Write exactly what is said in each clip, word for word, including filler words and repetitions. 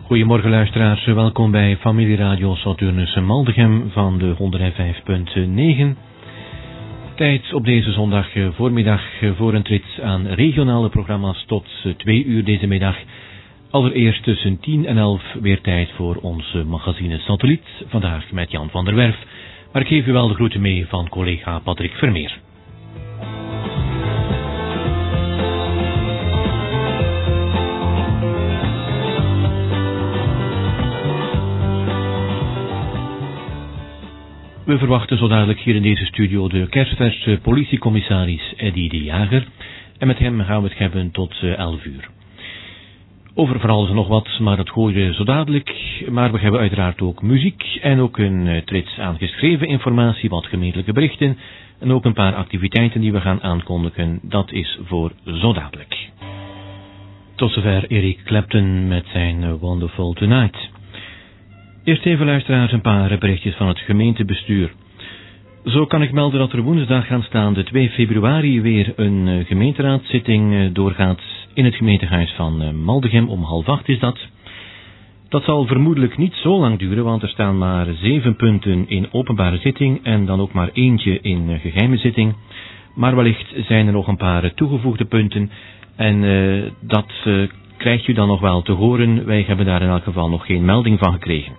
Goedemorgen luisteraars, welkom bij Familieradio Saturnus Maldegem van de honderdvijf punt negen. Tijd op deze zondag voormiddag voor een trits aan regionale programma's tot twee uur deze middag. Allereerst tussen tien en elf weer tijd voor onze magazine Satelliet, vandaag met Jan van der Werf. Maar ik geef u wel de groeten mee van collega Patrick Vermeer. We verwachten zo dadelijk hier in deze studio de kerstverse politiecommissaris Eddy de Jager. En met hem gaan we het hebben tot elf uur. Over van alles en nog wat, maar dat hoor je zo dadelijk. Maar we hebben uiteraard ook muziek en ook een trits aan geschreven informatie, wat gemeentelijke berichten. En ook een paar activiteiten die we gaan aankondigen. Dat is voor zo dadelijk. Tot zover Eric Clapton met zijn Wonderful Tonight. Eerst even luisteraars een paar berichtjes van het gemeentebestuur. Zo kan ik melden dat er woensdag aanstaande twee februari weer een gemeenteraadszitting doorgaat in het gemeentehuis van Maldegem. Om half acht is dat. Dat zal vermoedelijk niet zo lang duren, want er staan maar zeven punten in openbare zitting en dan ook maar eentje in geheime zitting. Maar wellicht zijn er nog een paar toegevoegde punten en uh, dat uh, krijgt u dan nog wel te horen. Wij hebben daar in elk geval nog geen melding van gekregen.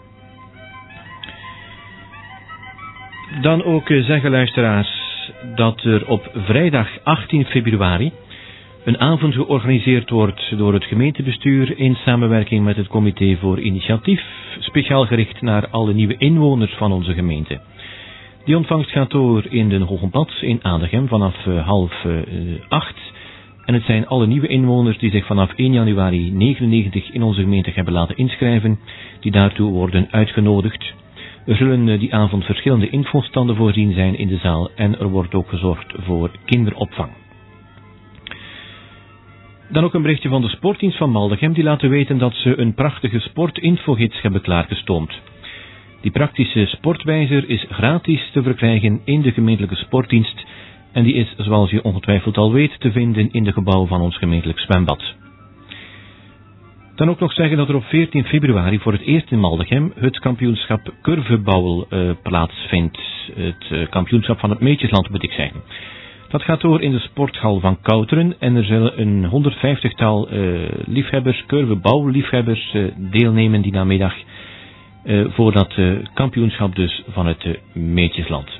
Dan ook zeggen luisteraars dat er op vrijdag achttien februari een avond georganiseerd wordt door het gemeentebestuur in samenwerking met het Comité voor Initiatief, speciaal gericht naar alle nieuwe inwoners van onze gemeente. Die ontvangst gaat door in de Hogenpad in Adegem vanaf uh, half uh, acht. En het zijn alle nieuwe inwoners die zich vanaf één januari negenennegentig in onze gemeente hebben laten inschrijven, die daartoe worden uitgenodigd. Er zullen die avond verschillende infostanden voorzien zijn in de zaal en er wordt ook gezorgd voor kinderopvang. Dan ook een berichtje van de sportdienst van Maldegem, die laten weten dat ze een prachtige sportinfogids hebben klaargestoomd. Die praktische sportwijzer is gratis te verkrijgen in de gemeentelijke sportdienst en die is, zoals je ongetwijfeld al weet, te vinden in de gebouwen van ons gemeentelijk zwembad. Dan ook nog zeggen dat er op veertien februari voor het eerst in Maldegem het kampioenschap curvebouw uh, plaatsvindt. Het uh, kampioenschap van het Meetjesland moet ik zeggen. Dat gaat door in de sporthal van Kouteren en er zullen een honderdvijftigtal uh, liefhebbers, curvebouwliefhebbers uh, deelnemen die namiddag uh, voor dat uh, kampioenschap dus van het uh, Meetjesland.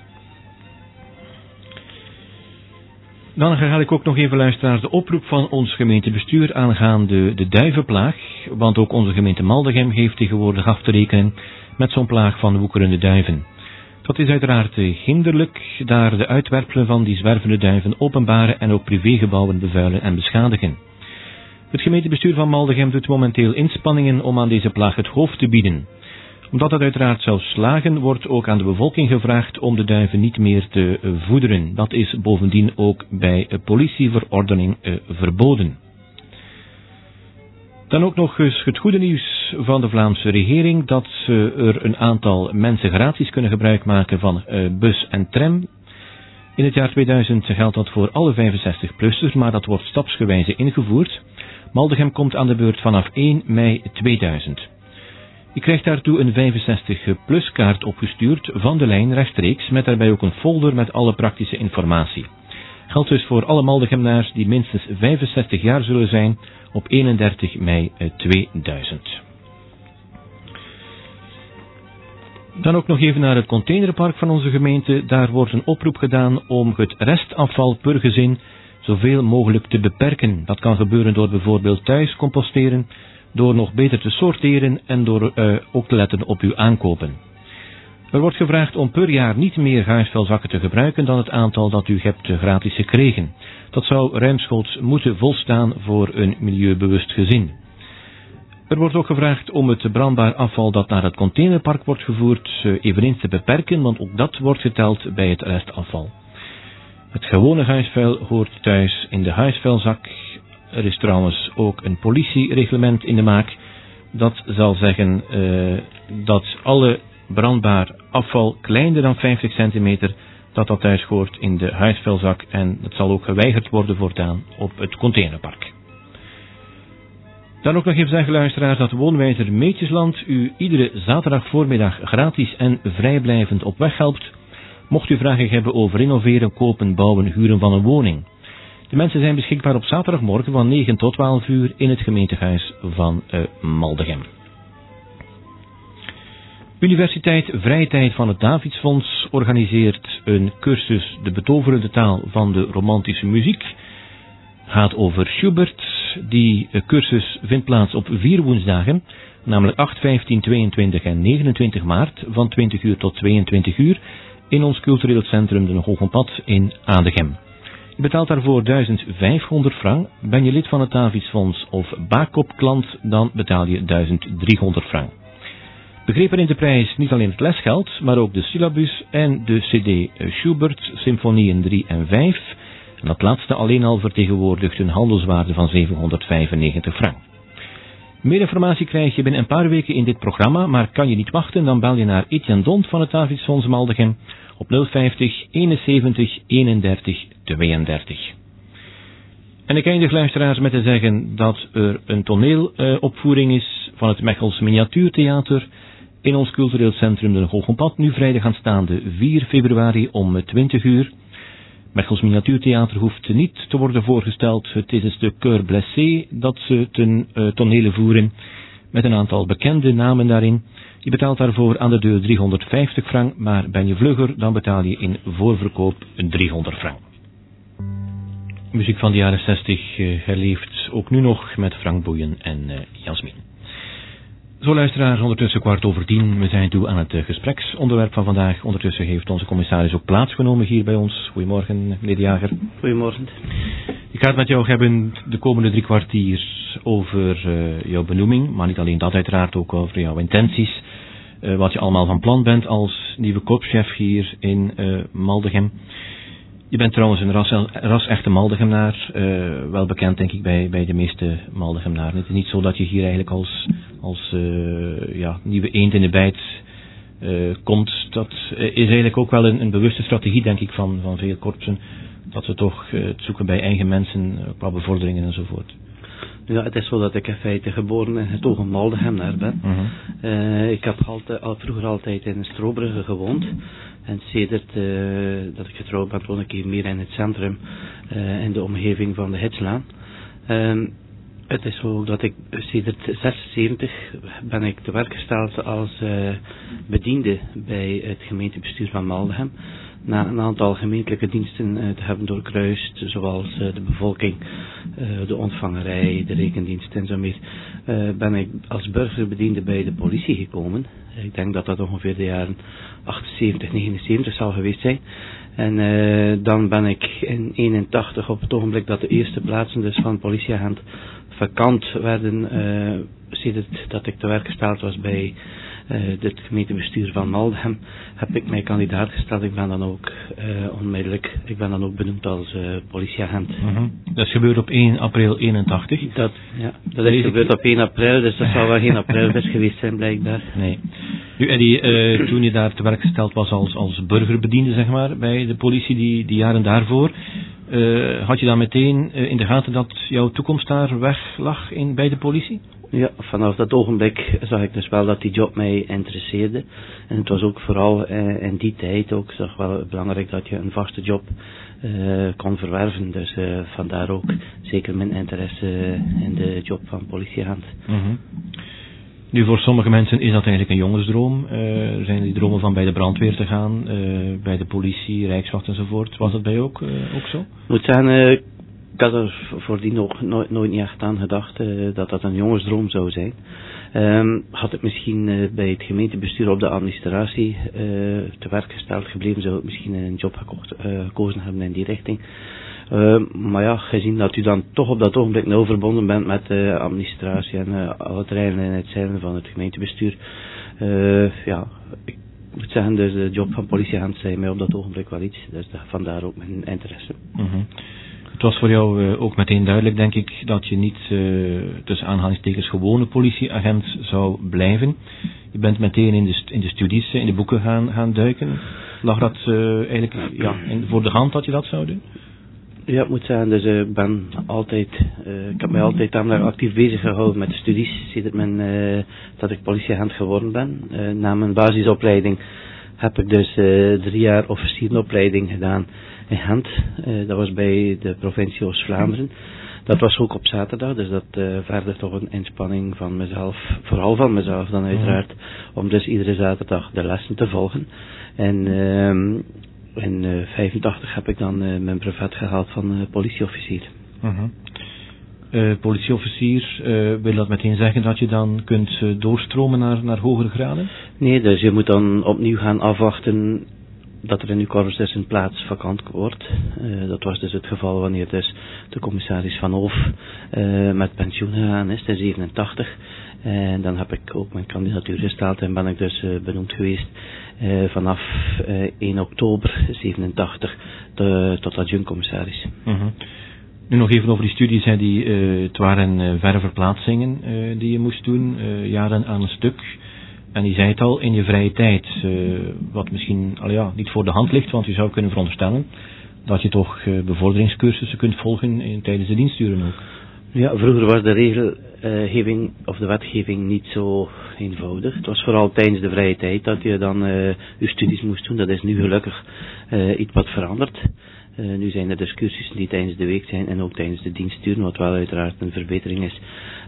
Dan herhaal ik ook nog even luisteraars de oproep van ons gemeentebestuur aangaande de duivenplaag, want ook onze gemeente Maldegem heeft tegenwoordig af te rekenen met zo'n plaag van woekerende duiven. Dat is uiteraard hinderlijk, daar de uitwerpselen van die zwervende duiven openbare en ook privégebouwen bevuilen en beschadigen. Het gemeentebestuur van Maldegem doet momenteel inspanningen om aan deze plaag het hoofd te bieden. Omdat het uiteraard zou slagen, wordt ook aan de bevolking gevraagd om de duiven niet meer te voederen. Dat is bovendien ook bij politieverordening uh, verboden. Dan ook nog eens het goede nieuws van de Vlaamse regering, dat uh, er een aantal mensen gratis kunnen gebruik maken van uh, bus en tram. In het jaar tweeduizend geldt dat voor alle vijfenzestig-plussers, maar dat wordt stapsgewijze ingevoerd. Maldegem komt aan de beurt vanaf één mei tweeduizend. Je krijgt daartoe een vijfenzestig-plus kaart opgestuurd van de lijn rechtstreeks, met daarbij ook een folder met alle praktische informatie. Geldt dus voor alle Maldegemnaars die minstens vijfenzestig jaar zullen zijn op eenendertig mei tweeduizend. Dan ook nog even naar het containerpark van onze gemeente. Daar wordt een oproep gedaan om het restafval per gezin zoveel mogelijk te beperken. Dat kan gebeuren door bijvoorbeeld thuis composteren, door nog beter te sorteren en door uh, ook te letten op uw aankopen. Er wordt gevraagd om per jaar niet meer huisvuilzakken te gebruiken dan het aantal dat u hebt gratis gekregen. Dat zou ruimschoots moeten volstaan voor een milieubewust gezin. Er wordt ook gevraagd om het brandbaar afval dat naar het containerpark wordt gevoerd uh, eveneens te beperken, want ook dat wordt geteld bij het restafval. Het gewone huisvuil hoort thuis in de huisvuilzak. Er is trouwens ook een politiereglement in de maak. Dat zal zeggen uh, dat alle brandbaar afval kleiner dan vijftig centimeter, dat dat thuis hoort in de huisvuilzak en het zal ook geweigerd worden voortaan op het containerpark. Dan ook nog even zeggen, luisteraars, dat Woonwijzer Meetjesland u iedere zaterdag voormiddag gratis en vrijblijvend op weg helpt, mocht u vragen hebben over renoveren, kopen, bouwen, huren van een woning. De mensen zijn beschikbaar op zaterdagmorgen van negen tot twaalf uur in het gemeentehuis van uh, Maldegem. Universiteit Vrije Tijd van het Davidsfonds organiseert een cursus De Betoverende Taal van de Romantische Muziek. Gaat over Schubert. Die cursus vindt plaats op vier woensdagen, namelijk acht, vijftien, tweeëntwintig en negenentwintig maart van twintig uur tot tweeëntwintig uur in ons cultureel centrum De Hogenpad in Adegem. Je betaalt daarvoor duizend vijfhonderd frank. Ben je lid van het Davidsfonds of Bakop-klant, dan betaal je duizend driehonderd frank. Begrepen in de prijs niet alleen het lesgeld, maar ook de syllabus en de cd Schubert, Symfonieën drie en vijf. En dat laatste alleen al vertegenwoordigt een handelswaarde van zevenhonderdvijfennegentig frank. Meer informatie krijg je binnen een paar weken in dit programma, maar kan je niet wachten, dan bel je naar Etienne Dont van het Davidsfonds Maldegem op nul vijftig, eenenzeventig, eenendertig, tweeëndertig. En ik eindig, luisteraars, met te zeggen dat er een toneelopvoering is van het Mechels Miniatuurtheater in ons cultureel centrum De Hogenpad, nu vrijdag aanstaande vier februari om twintig uur. Mechels Miniatuurtheater hoeft niet te worden voorgesteld. Het is het stuk Cœur Blessé dat ze ten uh, tonele voeren, met een aantal bekende namen daarin. Je betaalt daarvoor aan de deur driehonderdvijftig frank, maar ben je vlugger, dan betaal je in voorverkoop driehonderd frank. Muziek van de jaren zestig uh, herleeft ook nu nog met Frank Boeien en uh, Jasmin. Zo, luisteraars, ondertussen kwart over tien. We zijn toe aan het uh, gespreksonderwerp van vandaag. Ondertussen heeft onze commissaris ook plaatsgenomen hier bij ons. Goedemorgen, meneer De Jager. Goedemorgen. Ik ga het met jou hebben de komende drie kwartier over uh, jouw benoeming, maar niet alleen dat, uiteraard ook over jouw intenties. Uh, wat je allemaal van plan bent als nieuwe korpschef hier in uh, Maldegem. Je bent trouwens een ras, ras-echte Maldegenaar, uh, wel bekend denk ik bij, bij de meeste Maldegenaren. Het is niet zo dat je hier eigenlijk als, als uh, ja, nieuwe eend in de bijt uh, komt. Dat is eigenlijk ook wel een, een bewuste strategie, denk ik, van, van veel korpsen. Dat ze toch uh, het zoeken bij eigen mensen, uh, qua bevorderingen enzovoort. Ja, het is zo dat ik in feite geboren en getogen Maldegenaar ben. Uh-huh. Uh, ik heb altijd, al, vroeger altijd in Strobrugge gewoond. En sedert uh, dat ik getrouwd ben, woon ik hier meer in het centrum, uh, in de omgeving van de Hitslaan. Um, het is zo dat ik sedert zesenzeventig ben ik te werk gesteld als uh, bediende bij het gemeentebestuur van Maldegem. Na een aantal gemeentelijke diensten uh, te hebben doorkruist, zoals uh, de bevolking, uh, de ontvangerij, de rekendienst en zo meer, uh, ben ik als burgerbediende bij de politie gekomen. Ik denk dat dat ongeveer de jaren achtenzeventig, negenenzeventig zal geweest zijn. En uh, dan ben ik in eenentachtig, op het ogenblik dat de eerste plaatsen dus van politieagent vakant werden, uh, sedert dat ik te werk gesteld was bij uh, het gemeentebestuur van Maldegem, heb ik mij kandidaat gesteld. Ik ben dan ook uh, onmiddellijk, ik ben dan ook benoemd als uh, politieagent. Mm-hmm. Dat is gebeurd op één april eenentachtig? Dat, ja, dat is gebeurd op één april, dus dat zal wel geen aprilvis geweest zijn, blijkbaar. Nee. Nu, Eddie, uh, toen je daar te werk gesteld was als, als burgerbediende, zeg maar, bij de politie die, die jaren daarvoor, uh, had je dan meteen uh, in de gaten dat jouw toekomst daar weg lag in, bij de politie? Ja, vanaf dat ogenblik zag ik dus wel dat die job mij interesseerde. En het was ook vooral uh, in die tijd ook zag wel belangrijk dat je een vaste job uh, kon verwerven. Dus uh, vandaar ook zeker mijn interesse in de job van politieagent. Mm-hmm. Nu, voor sommige mensen is dat eigenlijk een jongensdroom. Uh, er zijn die dromen van bij de brandweer te gaan, uh, bij de politie, Rijkswacht enzovoort. Was dat bij jou ook, uh, ook zo? Ik moet zeggen, uh, ik had er voordien nog nooit, nooit niet echt aan gedacht uh, dat dat een jongensdroom zou zijn. Um, had ik misschien uh, bij het gemeentebestuur op de administratie uh, te werk gesteld gebleven, zou ik misschien een job gekocht, uh, gekozen hebben in die richting. Uh, maar ja, gezien dat u dan toch op dat ogenblik nauw verbonden bent met de uh, administratie en uh, alle terreinen in het zijn van het gemeentebestuur, uh, ja, ik moet zeggen, dus de job van politieagent zei mij op dat ogenblik wel iets, dus vandaar ook mijn interesse. Mm-hmm. Het was voor jou uh, ook meteen duidelijk, denk ik, dat je niet uh, tussen aanhalingstekens gewone politieagent zou blijven. Je bent meteen in de, st- in de studies, in de boeken gaan, gaan duiken. Lag dat uh, eigenlijk ja, in, voor de hand dat je dat zou doen? Ja, ik moet zeggen, dus ik uh, ben altijd, uh, ik heb mij altijd tamelijk actief bezig gehouden met de studies, sinds men, uh, dat ik politieagent geworden ben. Uh, na mijn basisopleiding heb ik dus uh, drie jaar officierenopleiding gedaan in Gent. Uh, dat was bij de provincie Oost-Vlaanderen. Dat was ook op zaterdag, dus dat uh, verder toch een inspanning van mezelf, vooral van mezelf dan uiteraard, om dus iedere zaterdag de lessen te volgen. En uh, in uh, vijfentachtig heb ik dan uh, mijn brevet gehaald van uh, politieofficier. Uh-huh. Uh, politieofficier, uh, wil dat meteen zeggen dat je dan kunt uh, doorstromen naar, naar hogere graden? Nee, dus je moet dan opnieuw gaan afwachten dat er in uw korps dus een plaats vakant wordt. Uh, dat was dus het geval wanneer dus de commissaris Van Hoof uh, met pensioen gegaan is in zevenentachtig. En dan heb ik ook mijn kandidatuur gesteld en ben ik dus uh, benoemd geweest uh, vanaf uh, één oktober zevenentachtig de, tot adjunct-commissaris. Uh-huh. Nu nog even over die studies, hè, die, uh, het waren uh, verre verplaatsingen uh, die je moest doen, uh, jaren aan een stuk. En je zei het al, in je vrije tijd, uh, wat misschien al ja, niet voor de hand ligt, want je zou kunnen veronderstellen dat je toch uh, bevorderingscursussen kunt volgen in, tijdens de diensturen ook. Ja, vroeger was de regelgeving of de wetgeving niet zo eenvoudig. Het was vooral tijdens de vrije tijd dat je dan uh, je studies moest doen. Dat is nu gelukkig uh, iets wat veranderd. Uh, nu zijn er dus cursussen die tijdens de week zijn en ook tijdens de diensturen, wat wel uiteraard een verbetering is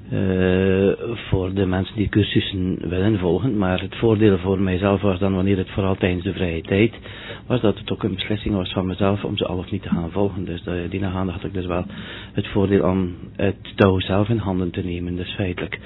uh, voor de mensen die cursussen willen volgen. Maar het voordeel voor mijzelf was dan, wanneer het vooral tijdens de vrije tijd was, dat het ook een beslissing was van mezelf om ze al of niet te gaan volgen. Dus uh, die nagaande had ik dus wel het voordeel om het touw zelf in handen te nemen, dus feitelijk.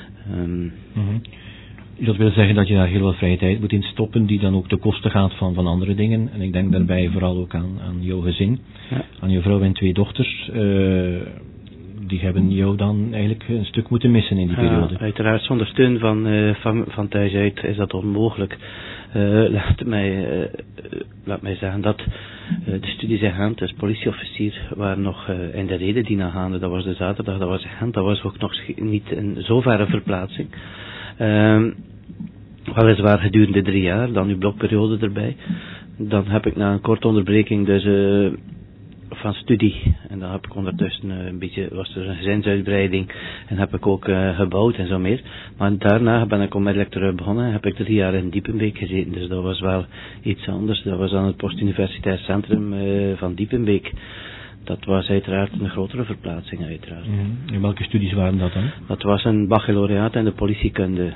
Um, mm-hmm. Dat wil zeggen dat je daar heel wat vrije tijd moet in stoppen, die dan ook ten koste gaat van, van andere dingen. En ik denk daarbij vooral ook aan, aan jouw gezin, ja. Aan je vrouw en twee dochters. Uh, die hebben jou dan eigenlijk een stuk moeten missen in die ja, periode. Uiteraard, zonder steun van, uh, van, van thuis uit is dat onmogelijk. Uh, laat, mij, uh, laat mij zeggen dat uh, de studies in Gent, dus politieofficier, waren nog uh, in de reden die nagaande. Dat was de zaterdag, dat was in Gent, dat was ook nog niet een zo verre verplaatsing. Uh, weliswaar gedurende drie jaar, dan uw blokperiode erbij. Dan heb ik na een korte onderbreking dus uh, van studie, en dan heb ik ondertussen uh, een beetje, was er een gezinsuitbreiding en heb ik ook uh, gebouwd en zo meer. Maar daarna ben ik onmiddellijk terug begonnen en heb ik drie jaar in Diepenbeek gezeten, dus dat was wel iets anders. Dat was aan het postuniversitair centrum uh, van Diepenbeek. Dat was uiteraard een grotere verplaatsing, uiteraard. Mm-hmm. En welke studies waren dat dan? Dat was een baccalaureaat in de politiekunde.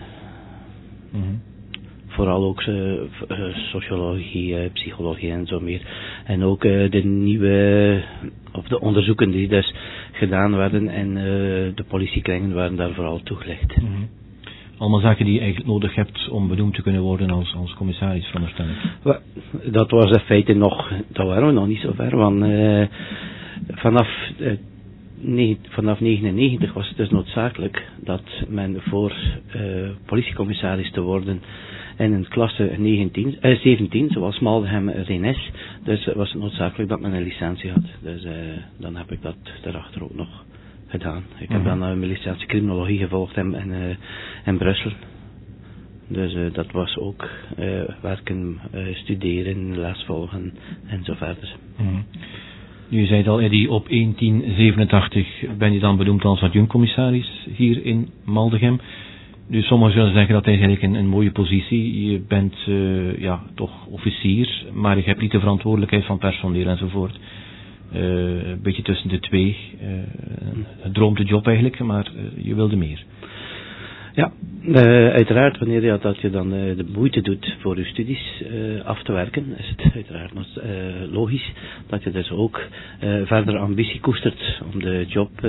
Mm-hmm. Vooral ook uh, sociologie, uh, psychologie en zo meer. En ook uh, de nieuwe, of de onderzoeken die dus gedaan werden en uh, de politiekringen waren daar vooral toegelicht. Mm-hmm. Allemaal zaken die je eigenlijk nodig hebt om benoemd te kunnen worden als, als commissaris, veronderstel ik. Dat was in feite nog, dat waren we nog niet zo ver, want uh, vanaf, uh, ne- vanaf negenennegentig was het dus noodzakelijk dat men voor uh, politiecommissaris te worden in een klasse negentien, uh, zeventien, zoals Maldegem erin is, dus was het noodzakelijk dat men een licentie had. Dus uh, dan heb ik dat daarachter ook nog gedaan. Ik heb mm-hmm. dan uh, mijn licentie criminologie gevolgd in, in, uh, in Brussel. Dus uh, dat was ook uh, werken, uh, studeren, les volgen en zo verder. Mm-hmm. Nu zei het al, Eddy, op één tien zevenentachtig ben je dan benoemd als adjunct-commissaris hier in Maldegem. Dus sommigen zullen zeggen dat is eigenlijk een, een mooie positie. Je bent uh, ja, toch officier, maar je hebt niet de verantwoordelijkheid van personeel enzovoort. Uh, een beetje tussen de twee. Uh, het droomt de job eigenlijk, maar uh, je wilde meer. Ja, uh, uiteraard wanneer je, dat je dan uh, de moeite doet voor je studies uh, af te werken, is het uiteraard nog, uh, logisch dat je dus ook uh, verder ambitie koestert om de job uh,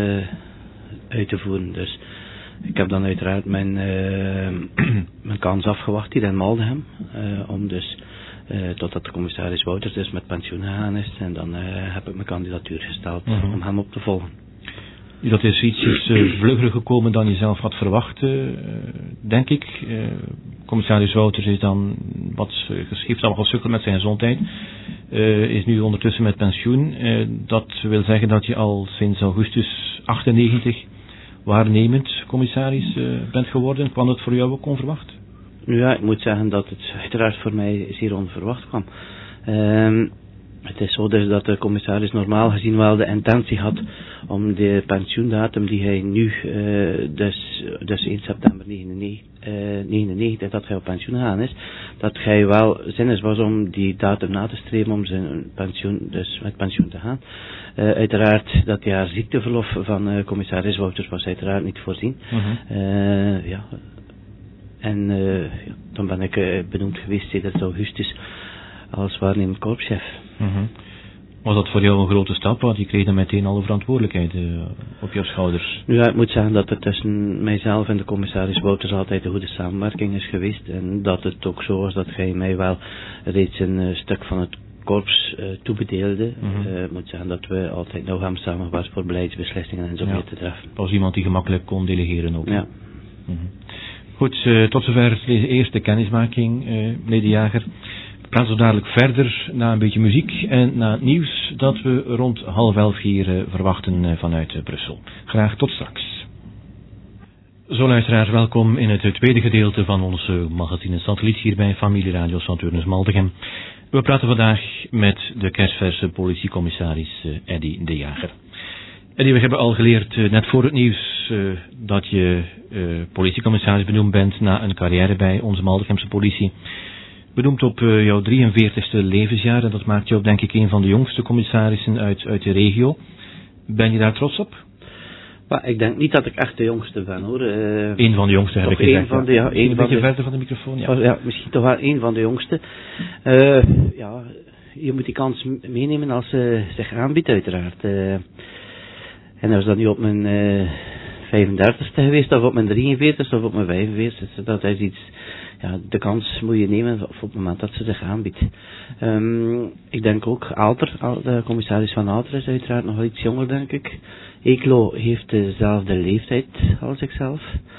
uit te voeren. Dus ik heb dan uiteraard mijn, uh, mijn kans afgewacht hier in Maldegem, uh, om dus Uh, totdat de commissaris Wouters dus met pensioen gegaan is. En dan uh, heb ik mijn kandidatuur gesteld mm-hmm. om hem op te volgen. Dat is ietsjes uh, vlugger gekomen dan je zelf had verwacht, uh, denk ik. Uh, commissaris Wouters is dan wat heeft al gesukkeld met zijn gezondheid. Uh, is nu ondertussen met pensioen. Uh, dat wil zeggen dat je al sinds augustus achtennegentig waarnemend commissaris uh, bent geworden. Kwam dat voor jou ook onverwacht? Ja, ik moet zeggen dat het uiteraard voor mij zeer onverwacht kwam. Um, Het is zo dus dat de commissaris normaal gezien wel de intentie had om de pensioendatum die hij nu, uh, dus, dus één september negenennegentig, dat hij op pensioen gegaan is, dat hij wel zinnig was om die datum na te streven om zijn pensioen, dus met pensioen te gaan. Uh, uiteraard dat jaar ziekteverlof van uh, commissaris Wouters was uiteraard niet voorzien. Uh-huh. Uh, ja. En uh, ja, dan ben ik uh, benoemd geweest sinds augustus als waarnemend korpschef. Uh-huh. Was dat voor jou een grote stap? Want je kreeg dan meteen alle verantwoordelijkheid uh, op jouw schouders. Ja, ik moet zeggen dat er tussen mijzelf en de commissaris Wouters altijd een goede samenwerking is geweest. En dat het ook zo was dat hij mij wel reeds een uh, stuk van het korps uh, toebedeelde. Uh-huh. uh, Ik moet zeggen dat we altijd nou gaan samengewerkt voor beleidsbeslissingen en zo meer ja. te treffen. Was iemand die gemakkelijk kon delegeren ook. Ja. Uh-huh. Goed, uh, tot zover deze eerste kennismaking, uh, meneer De Jager. We gaan zo dadelijk verder naar een beetje muziek en naar het nieuws dat we rond half elf hier uh, verwachten uh, vanuit uh, Brussel. Graag tot straks. Zo luisteraars, welkom in het uh, tweede gedeelte van ons uh, magazine Satelliet hier bij Familie Radio Sint-Turnus-Maldegem. We praten vandaag met de kerstverse politiecommissaris uh, Eddy De Jager. Eddy, we hebben al geleerd uh, net voor het nieuws uh, dat je uh, politiecommissaris benoemd bent na een carrière bij onze Maldegemse politie. Benoemd op uh, jouw drieënveertigste levensjaar en dat maakt jou denk ik een van de jongste commissarissen uit, uit de regio. Ben je daar trots op? Maar ik denk niet dat ik echt de jongste ben hoor. Uh, Eén van de jongste heb ik gezegd. Een van de, ja, een een van beetje de, verder van de microfoon. Ja. ja, misschien toch wel een van de jongste. Uh, ja, je moet die kans meenemen als ze zich aanbiedt uiteraard. Uh, en als dat nu op mijn uh, vijfendertigste geweest of op mijn drieënveertigste of op mijn vijfenveertigste, dat is iets... Ja, de kans moet je nemen op het moment dat ze zich aanbiedt. Um, ik denk ook, Aalter, de commissaris van Aalter is uiteraard nog wel iets jonger, denk ik. Eeklo heeft dezelfde leeftijd als ikzelf.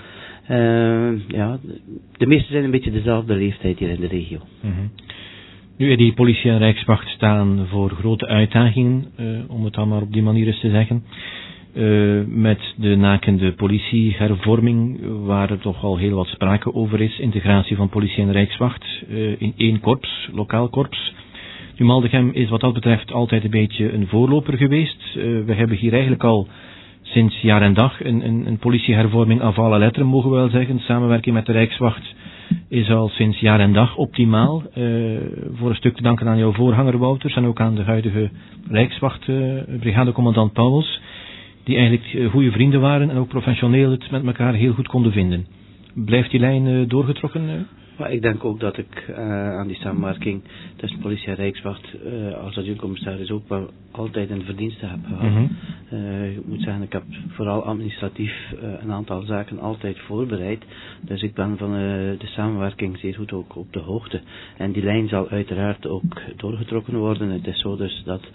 Uh, ja, de meesten zijn een beetje dezelfde leeftijd hier in de regio. Mm-hmm. Nu, die politie en Rijkswacht staan voor grote uitdagingen, uh, om het dan maar op die manier eens te zeggen. Uh, met de nakende politiehervorming, waar er toch al heel wat sprake over is, integratie van politie en Rijkswacht uh, in één korps, lokaal korps. Nu, Maldegem is wat dat betreft altijd een beetje een voorloper geweest. Uh, we hebben hier eigenlijk al sinds jaar en dag een, een, een politiehervorming à alle letteren, mogen we wel zeggen. Samenwerking met de Rijkswacht is al sinds jaar en dag optimaal. Uh, voor een stuk te danken aan jouw voorganger Wouters en ook aan de huidige Rijkswacht, uh, brigadecommandant Pauwels, die eigenlijk goede vrienden waren en ook professioneel het met elkaar heel goed konden vinden. Blijft die lijn uh, doorgetrokken? Uh? Maar ik denk ook dat ik uh, aan die samenwerking tussen politie en Rijkswacht uh, als adjunct-commissaris ook wel altijd een verdienste heb gehad. Mm-hmm. Uh, ik moet zeggen, ik heb vooral administratief uh, een aantal zaken altijd voorbereid. Dus ik ben van uh, de samenwerking zeer goed ook op de hoogte. En die lijn zal uiteraard ook doorgetrokken worden. Het is zo dus dat...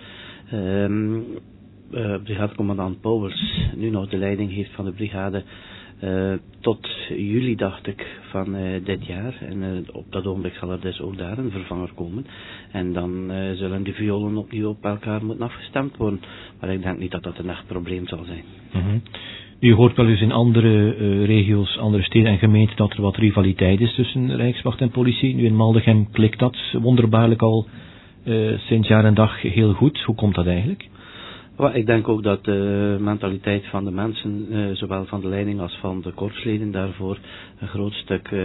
Um, Uh, brigadecommandant Pauwels nu nog de leiding heeft van de brigade uh, tot juli, dacht ik, van uh, dit jaar. En uh, op dat ogenblik zal er dus ook daar een vervanger komen. En dan uh, zullen de violen opnieuw op elkaar moeten afgestemd worden. Maar ik denk niet dat dat een echt probleem zal zijn. Mm-hmm. U hoort wel eens in andere uh, regio's, andere steden en gemeenten dat er wat rivaliteit is tussen Rijkswacht en politie. Nu in Maldegem klikt dat wonderbaarlijk al uh, sinds jaar en dag heel goed. Hoe komt dat eigenlijk? Maar ik denk ook dat de mentaliteit van de mensen, uh, zowel van de leiding als van de korpsleden, daarvoor een groot stuk uh,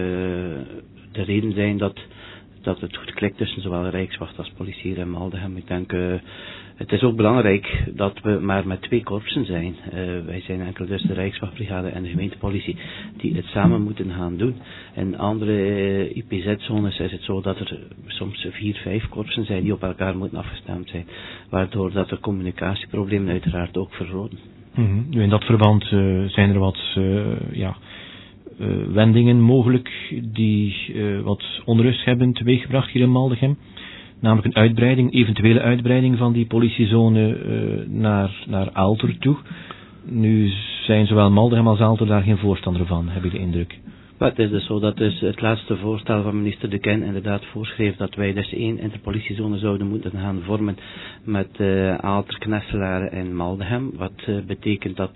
de reden zijn dat, dat het goed klikt tussen zowel Rijkswacht als politie hier in Maldegem. Ik denk, uh, het is ook belangrijk dat we maar met twee korpsen zijn. Uh, wij zijn enkel dus de Rijkswachtbrigade en de gemeentepolitie die het samen moeten gaan doen. In andere uh, I P Z-zones is het zo dat er soms vier, vijf korpsen zijn die op elkaar moeten afgestemd zijn. Waardoor dat de communicatieproblemen uiteraard ook vergroten. Mm-hmm. Nu in dat verband uh, zijn er wat uh, ja, uh, wendingen mogelijk die uh, wat onrust hebben teweeggebracht hier in Maldegem. Namelijk een uitbreiding, eventuele uitbreiding van die politiezone uh, naar, naar Aalter toe. Nu zijn zowel Maldegem als Aalter daar geen voorstander van, heb ik de indruk. Maar het is dus zo dat dus het laatste voorstel van minister De Ken inderdaad voorschreef dat wij dus één interpolitiezone zouden moeten gaan vormen met uh, Aalter, Knesselaar en Maldegem. Wat uh, betekent dat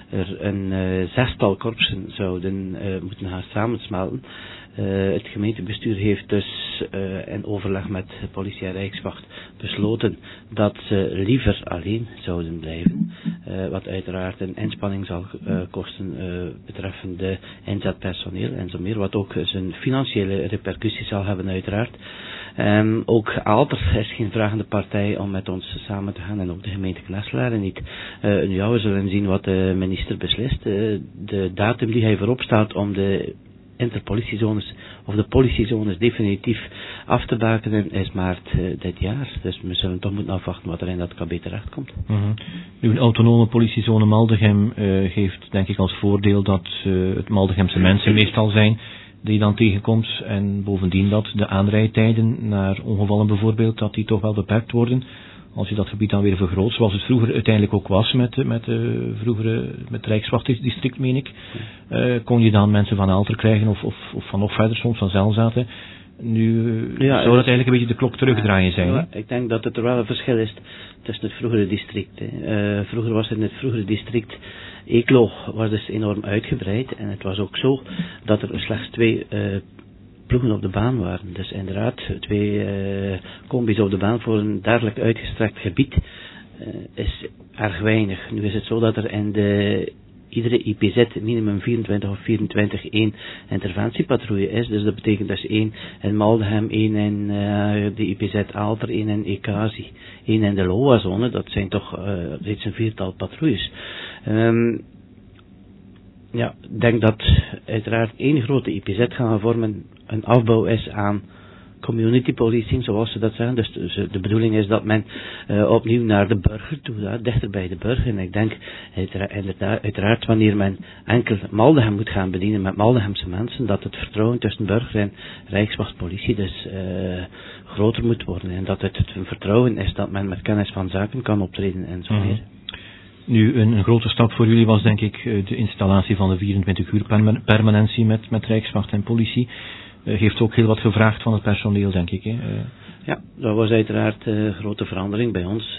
er een uh, zestal korpsen zouden uh, moeten gaan samensmelten. Uh, het gemeentebestuur heeft dus uh, in overleg met politie en Rijkswacht besloten dat ze liever alleen zouden blijven. Uh, wat uiteraard een inspanning zal uh, kosten uh, betreffende inzetpersoneel en zo meer. Wat ook zijn financiële repercussies zal hebben uiteraard. Um, ook Aalter is geen vragende partij om met ons samen te gaan en ook de gemeente Kneslaren niet. Uh, nu ja, we zullen zien wat de minister beslist. Uh, de datum die hij voorop staat om de interpolitiezones of de politiezones definitief af te bakenen is maart uh, dit jaar. Dus we zullen toch moeten afwachten wat er in dat K B terechtkomt. Mm-hmm. Nu, een autonome politiezone Maldegem uh, geeft denk ik als voordeel dat uh, het Maldegemse mensen meestal zijn die je dan tegenkomt en bovendien dat de aanrijdtijden naar ongevallen bijvoorbeeld, dat die toch wel beperkt worden. Als je dat gebied dan weer vergroot, zoals het vroeger uiteindelijk ook was met, met, de vroegere, met het Rijkswachtdistrict, meen ik, uh, kon je dan mensen van Aalter krijgen of, of, of van nog verder soms van Zelzaten. Nu ja, zou dat eigenlijk een beetje de klok terugdraaien zijn. Ja, ik denk dat het er wel een verschil is tussen het vroegere district. Uh, vroeger was het in het vroegere district Eeklo was dus enorm uitgebreid en het was ook zo dat er slechts twee uh, ploegen op de baan waren. Dus inderdaad, twee uh, combis op de baan voor een dergelijk uitgestrekt gebied uh, is erg weinig. Nu is het zo dat er in de iedere I P Z minimum vierentwintig of vierentwintig één interventiepatrouille is. Dus dat betekent dus één in Maldegem, één in uh, de I P Z Aalter, één in Ekazi, één in de Loa-zone. Dat zijn toch uh, reeds een viertal patrouilles. Um, ja, ik denk dat uiteraard één grote I P Z gaan vormen een afbouw is aan community policing, zoals ze dat zeggen. Dus de, de bedoeling is dat men uh, opnieuw naar de burger toe gaat, dichter bij de burger. En ik denk uiteraard, uiteraard wanneer men enkel Maldegem moet gaan bedienen met Maldegemse mensen, dat het vertrouwen tussen burger en Rijkswachtpolitie dus uh, groter moet worden. En dat het een vertrouwen is dat men met kennis van zaken kan optreden en zo meer. Mm-hmm. Nu, een, een grote stap voor jullie was denk ik de installatie van de vierentwintig uur permanentie met, met Rijkswacht en politie. Uh, heeft ook heel wat gevraagd van het personeel, denk ik. Hè? Uh. Ja, dat was uiteraard een uh, grote verandering bij ons.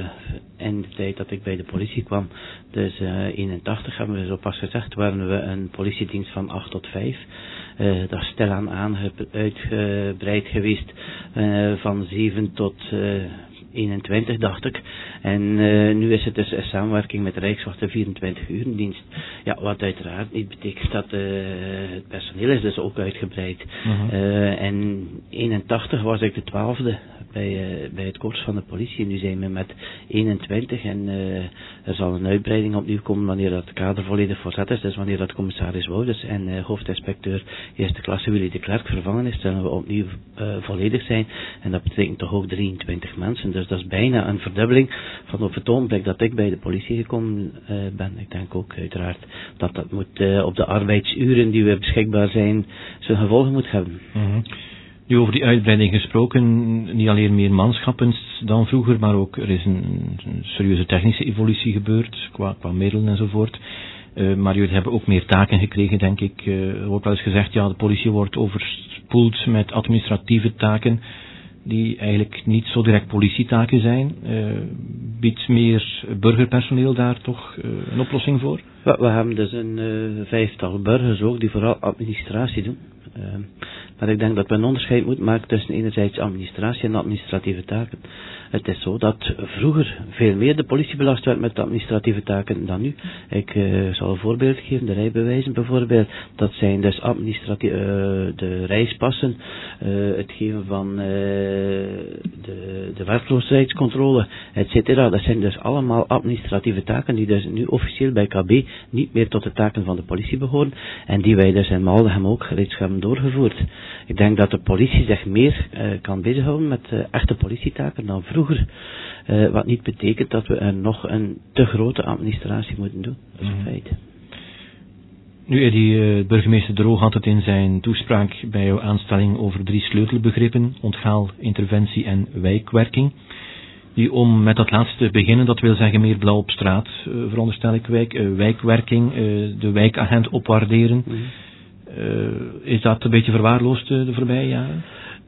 Uh, in de tijd dat ik bij de politie kwam, dus uh, eenentachtig hebben we zo pas gezegd, waren we een politiedienst van acht tot vijf. Uh, dat is stilaan uitgebreid geweest uh, van zeven tot uh, eenentwintig, dacht ik. En uh, nu is het dus een samenwerking met de Rijkswacht, de vierentwintig uur dienst. Ja, wat uiteraard niet betekent dat uh, het personeel is dus ook uitgebreid. Uh-huh. Uh, en eenentachtig was ik de twaalfde bij, uh, bij het korps van de politie. Nu zijn we met eenentwintig en uh, er zal een uitbreiding opnieuw komen wanneer dat kader volledig voorzet is. Dus wanneer dat commissaris Wouters en uh, hoofdinspecteur eerste klasse Willy de Klerk vervangen is, zullen we opnieuw uh, volledig zijn. En dat betekent toch ook drieëntwintig mensen. Dus dat is bijna een verdubbeling van op het ogenblik dat ik bij de politie gekomen uh, ben. Ik denk ook uiteraard dat dat moet uh, op de arbeidsuren die we beschikbaar zijn zijn gevolgen moet hebben. Mm-hmm. Nu over die uitbreiding gesproken, niet alleen meer manschappen dan vroeger, maar ook er is een, een serieuze technische evolutie gebeurd qua, qua middelen enzovoort. Uh, maar jullie hebben ook meer taken gekregen, denk ik. Uh, er wordt wel eens gezegd, ja, de politie wordt overspoeld met administratieve taken die eigenlijk niet zo direct politietaken zijn. Uh, biedt meer burgerpersoneel daar toch uh, een oplossing voor? We, we hebben dus een uh, vijftal burgers ook die vooral administratie doen. Uh, maar ik denk dat we een onderscheid moeten maken tussen enerzijds administratie en administratieve taken. Het is zo dat vroeger veel meer de politie belast werd met administratieve taken dan nu. Ik uh, zal een voorbeeld geven, de rijbewijzen bijvoorbeeld. Dat zijn dus administratieve, uh, de reispassen, uh, het geven van uh, de, de werkloosheidscontrole, et cetera. Dat zijn dus allemaal administratieve taken die dus nu officieel bij K B niet meer tot de taken van de politie behoren en die wij dus in Maldegem ook reeds hebben doorgevoerd. Ik denk dat de politie zich meer uh, kan bezighouden met uh, echte politietaken dan vroeger. Uh, wat niet betekent dat we er nog een te grote administratie moeten doen. Dat is een feit. Nu, Eddie, uh, burgemeester De Roo had het in zijn toespraak bij jouw aanstelling over drie sleutelbegrippen: onthaal, interventie en wijkwerking. Die, om met dat laatste te beginnen, dat wil zeggen meer blauw op straat, uh, veronderstel ik, wijk, uh, wijkwerking, uh, de wijkagent opwaarderen. Mm. Uh, is dat een beetje verwaarloosd uh, de voorbije jaren?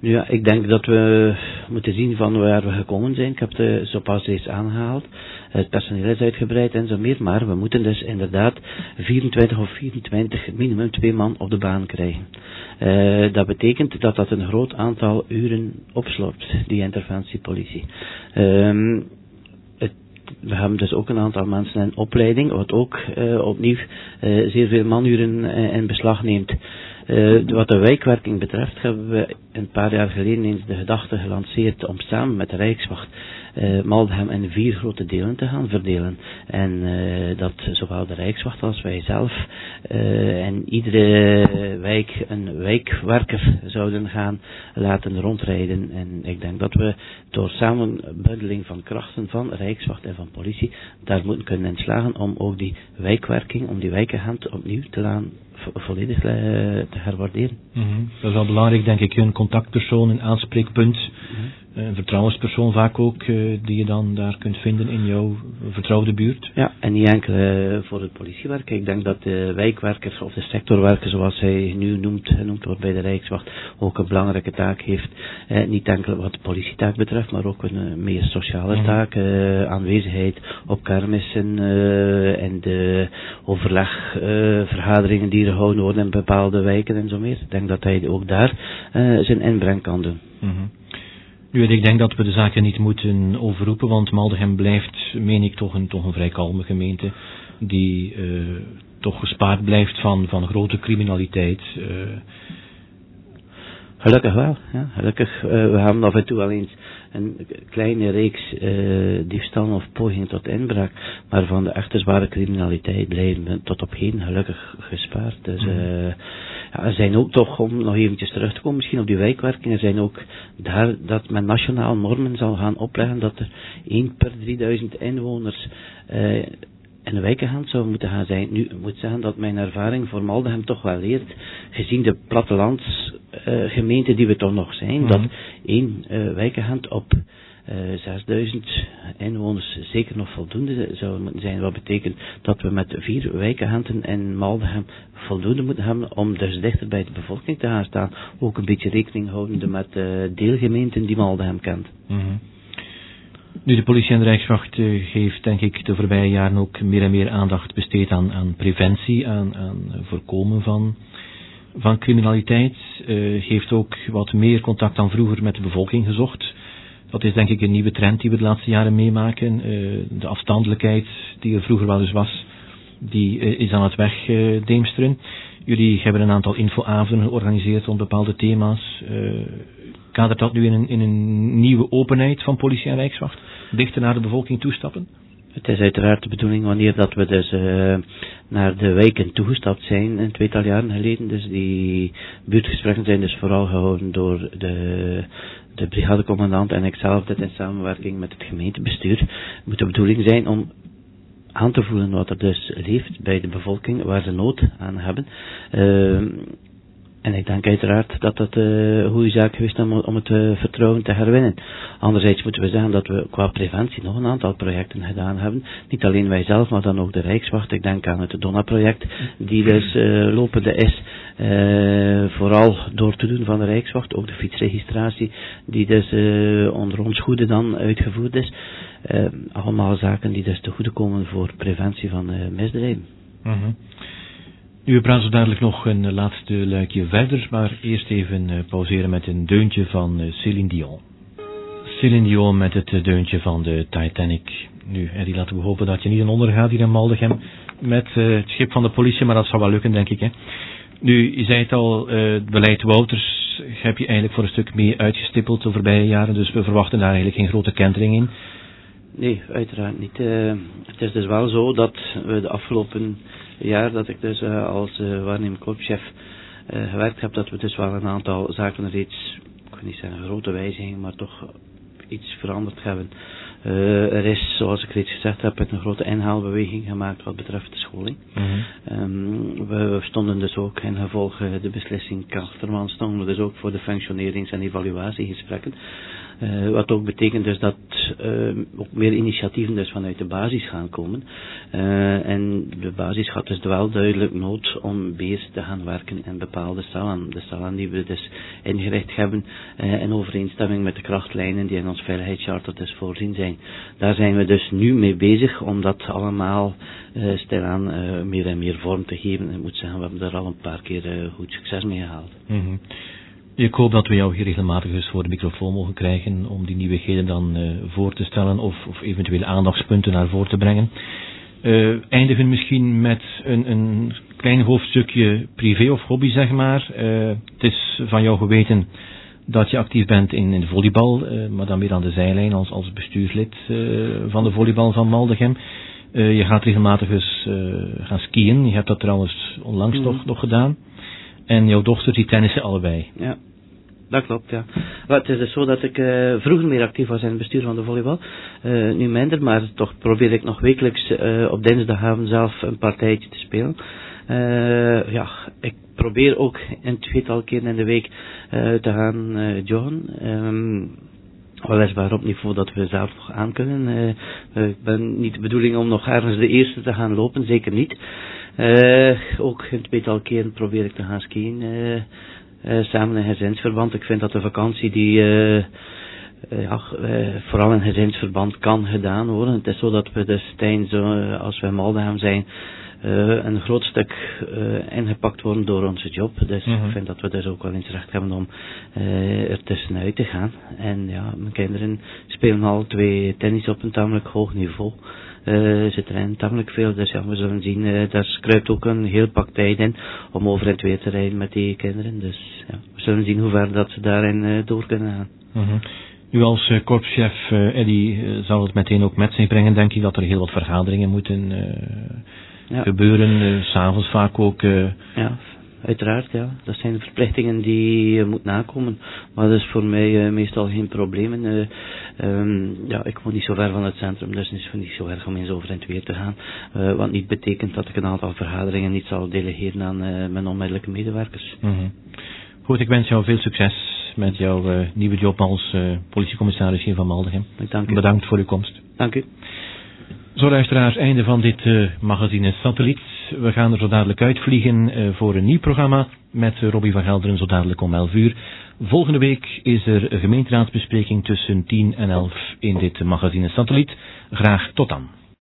Nu ja, ik denk dat we moeten zien van waar we gekomen zijn. Ik heb het zo pas reeds aangehaald. Het personeel is uitgebreid en zo meer, maar we moeten dus inderdaad vierentwintig of vierentwintig, minimum twee man op de baan krijgen. Uh, dat betekent dat dat een groot aantal uren opslorpt, die interventiepolitie. Um, het, we hebben dus ook een aantal mensen in opleiding, wat ook uh, opnieuw uh, zeer veel manuren uh, in beslag neemt. Uh, wat de wijkwerking betreft hebben we een paar jaar geleden eens de gedachte gelanceerd om samen met de Rijkswacht uh, Maldegem in vier grote delen te gaan verdelen. En uh, dat zowel de Rijkswacht als wij zelf uh, in iedere wijk een wijkwerker zouden gaan laten rondrijden. En ik denk dat we door samenbundeling van krachten van Rijkswacht en van politie daar moeten kunnen in slagen om ook die wijkwerking, om die wijkagent opnieuw te laten volledig uh, te herwaarderen. Mm-hmm. Dat is wel belangrijk, denk ik, een contactpersoon, een aanspreekpunt, mm-hmm. een vertrouwenspersoon vaak ook, uh, die je dan daar kunt vinden in jouw vertrouwde buurt. Ja, en niet enkel uh, voor het politiewerk. Ik denk dat de wijkwerker of de sectorwerker, zoals hij nu noemt, genoemd wordt bij de Rijkswacht, ook een belangrijke taak heeft. Uh, niet enkel wat de politietaak betreft, maar ook een uh, meer sociale mm-hmm. taak, uh, aanwezigheid op kermissen uh, en de overlegvergaderingen uh, die gehouden worden in bepaalde wijken en zo meer. Ik denk dat hij ook daar uh, zijn inbreng kan doen. Mm-hmm. Nu, ik denk dat we de zaken niet moeten overroepen, want Maldegem blijft, meen ik, toch een, toch een vrij kalme gemeente, die uh, toch gespaard blijft van, van grote criminaliteit. Uh. Gelukkig wel, ja, gelukkig. Uh, we hebben af en toe wel eens een kleine reeks uh, diefstallen of pogingen tot inbraak, maar van de echte zware criminaliteit blijven we tot op heden gelukkig gespaard. Dus uh, ja, er zijn ook toch, om nog eventjes terug te komen misschien op die wijkwerking, er zijn ook daar dat men nationaal normen zal gaan opleggen dat er één per drieduizend inwoners uh, in de wijkagent zou moeten gaan zijn. Nu, ik moet zeggen dat mijn ervaring voor Maldegem toch wel leert, gezien de plattelandsgemeente uh, die we toch nog zijn, mm-hmm. dat één uh, wijkagent op uh, zesduizend inwoners zeker nog voldoende zou moeten zijn. Wat betekent dat we met vier wijkagenten in Maldegem voldoende moeten hebben om dus dichter bij de bevolking te gaan staan. Ook een beetje rekening houdende met uh, deelgemeenten die Maldegem kent. Mm-hmm. Nu, de politie en de Rijkswacht uh, heeft, denk ik, de voorbije jaren ook meer en meer aandacht besteed aan, aan preventie, aan, aan voorkomen van, van criminaliteit. Uh, heeft ook wat meer contact dan vroeger met de bevolking gezocht. Dat is, denk ik, een nieuwe trend die we de laatste jaren meemaken. Uh, de afstandelijkheid die er vroeger wel eens was, die uh, is aan het wegdeemsteren. Jullie hebben een aantal infoavonden georganiseerd rond bepaalde thema's. Uh, Kadert dat nu in een, in een nieuwe openheid van politie en Rijkswacht? Dichter naar de bevolking toestappen? Het is uiteraard de bedoeling wanneer dat we dus uh, naar de wijken toegestapt zijn, een tweetal jaren geleden. Dus die buurtgesprekken zijn dus vooral gehouden door de, de brigadecommandant en ikzelf, dit in samenwerking met het gemeentebestuur. Het moet de bedoeling zijn om aan te voelen wat er dus leeft bij de bevolking, waar ze nood aan hebben. Uh, En ik denk uiteraard dat dat uh, een goede zaak geweest is om, om het uh, vertrouwen te herwinnen. Anderzijds moeten we zeggen dat we qua preventie nog een aantal projecten gedaan hebben. Niet alleen wij zelf, maar dan ook de Rijkswacht. Ik denk aan het Donna-project, die dus uh, lopende is. Uh, vooral door te doen van de Rijkswacht. Ook de fietsregistratie, die dus uh, onder ons goede dan uitgevoerd is. Uh, allemaal zaken die dus te goede komen voor preventie van uh, misdrijven. Mm-hmm. Nu, we praten zo dadelijk nog een laatste luikje verder, maar eerst even uh, pauzeren met een deuntje van uh, Céline Dion. Céline Dion met het uh, deuntje van de Titanic. Nu, Eddie, laten we hopen dat je niet een ondergaat hier in Maldegem met uh, het schip van de politie, maar dat zal wel lukken, denk ik. Hè? Nu, je zei het al, uh, het beleid Wouters heb je eigenlijk voor een stuk mee uitgestippeld de voorbije jaren, dus we verwachten daar eigenlijk geen grote kentering in. Nee, uiteraard niet. Uh, het is dus wel zo dat we de afgelopen jaar dat ik dus uh, als uh, waarnemend korpschef uh, gewerkt heb, dat we dus wel een aantal zaken reeds, ik wil niet zeggen grote wijzigingen, maar toch iets veranderd hebben. Uh, er is, zoals ik reeds gezegd heb, een grote inhaalbeweging gemaakt wat betreft de bijscholing. Mm-hmm. Um, we stonden dus ook in gevolge de beslissing Krachtverman stonden we dus ook voor de functionerings- en evaluatiegesprekken. Uh, wat ook betekent dus dat uh, ook meer initiatieven dus vanuit de basis gaan komen. Uh, en de basis had dus wel duidelijk nood om bezig te gaan werken in bepaalde cellen. De cellen die we dus ingericht hebben uh, in overeenstemming met de krachtlijnen die in ons veiligheidscharter dus voorzien zijn. Daar zijn we dus nu mee bezig om dat allemaal uh, stilaan uh, meer en meer vorm te geven. En ik moet zeggen, we hebben daar al een paar keer uh, goed succes mee gehaald. Mm-hmm. Ik hoop dat we jou hier regelmatig eens voor de microfoon mogen krijgen om die nieuwigheden dan uh, voor te stellen of, of eventuele aandachtspunten naar voren te brengen. Uh, eindigen misschien met een, een klein hoofdstukje privé of hobby, zeg maar. Uh, het is van jou geweten dat je actief bent in, in de volleybal, uh, maar dan weer aan de zijlijn als, als bestuurslid uh, van de volleybal van Maldegem. Uh, je gaat regelmatig eens uh, gaan skiën. Je hebt dat trouwens onlangs mm. toch nog gedaan. En jouw dochter die tennissen allebei. Ja, dat klopt, ja. Maar het is dus zo dat ik uh, vroeger meer actief was in het bestuur van de volleybal. Uh, nu minder, maar toch probeer ik nog wekelijks uh, op dinsdagavond zelf een partijtje te spelen. Uh, ja, ik probeer ook een tweetal keer in de week uh, te gaan uh, joggen. Um, Weliswaar op niveau dat we zelf nog aan kunnen. Uh, ik ben niet de bedoeling om nog ergens de eerste te gaan lopen, zeker niet. Uh, ook een tweetal keer probeer ik te gaan skiën, uh, uh, samen in gezinsverband. Ik vind dat de vakantie die uh, uh, ja, uh, vooral in gezinsverband kan gedaan worden. Het is zo dat we dus tijdens, uh, als we in Maldegem zijn, Uh, een groot stuk uh, ingepakt worden door onze job. Dus mm-hmm. ik vind dat we dus ook wel eens recht hebben om uh, er tussenuit te gaan. En ja, mijn kinderen spelen al twee tennis op een tamelijk hoog niveau. Uh, ze trainen tamelijk veel, dus ja, we zullen zien, uh, daar kruipt ook een heel pak tijd in om over en weer te rijden met die kinderen. Dus ja, we zullen zien hoe ver dat ze daarin uh, door kunnen gaan. Mm-hmm. Nu als uh, korpschef, uh, Eddy, uh, zal het meteen ook met zich brengen, denk ik, dat er heel wat vergaderingen moeten uh, ja. gebeuren, uh, 's avonds vaak ook. Uh... Ja, uiteraard, ja. Dat zijn verplichtingen die je moet nakomen. Maar dat is voor mij uh, meestal geen probleem. Uh, um, ja, ik woon niet zo ver van het centrum, dus het is niet zo erg om eens over en weer te gaan. Uh, wat niet betekent dat ik een aantal vergaderingen niet zal delegeren aan uh, mijn onmiddellijke medewerkers. Mm-hmm. Goed, ik wens jou veel succes met jouw uh, nieuwe job als uh, politiecommissaris hier van Maldegem. Dank u. Bedankt voor uw komst. Dank u. Zo, luisteraars, einde van dit uh, magazine Satelliet. We gaan er zo dadelijk uitvliegen uh, voor een nieuw programma met uh, Robbie van Gelderen zo dadelijk om elf uur. Volgende week is er een gemeenteraadsbespreking tussen tien en elf in dit magazine Satelliet. Graag tot dan.